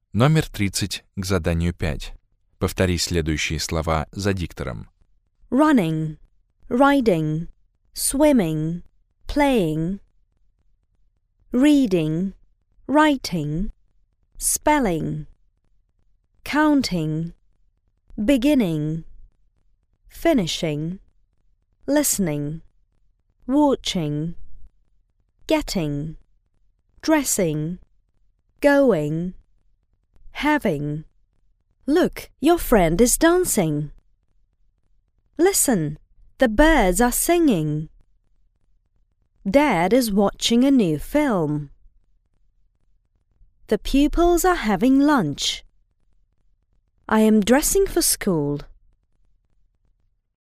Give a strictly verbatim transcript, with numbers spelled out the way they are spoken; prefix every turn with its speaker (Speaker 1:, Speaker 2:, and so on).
Speaker 1: Номер тридцать к заданию пять. Повтори следующие слова за диктором.
Speaker 2: running, riding, swimming, playing, reading, writing, spelling, counting, beginning, finishing, listening, watching, getting, dressing, going, having. Look, your friend is dancing. Listen, the birds are singing. Dad is watching a new film. The pupils are having lunch. I am dressing for school.